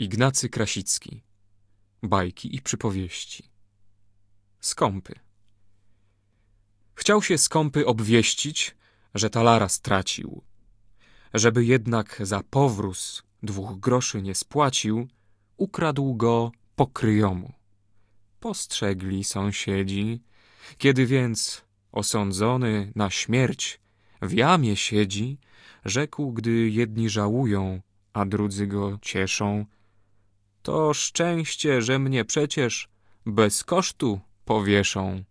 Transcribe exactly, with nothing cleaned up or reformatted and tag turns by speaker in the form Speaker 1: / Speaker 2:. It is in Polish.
Speaker 1: Ignacy Krasicki. Bajki i przypowieści. Skąpy. Chciał się Skąpy obwieścić, że talara stracił. Żeby jednak za powróz dwóch groszy nie spłacił, ukradł go po kryjomu. Postrzegli sąsiedzi, kiedy więc osądzony na śmierć w jamie siedzi, rzekł, gdy jedni żałują, a drudzy go cieszą: to szczęście, że mnie przecież bez kosztu powieszą.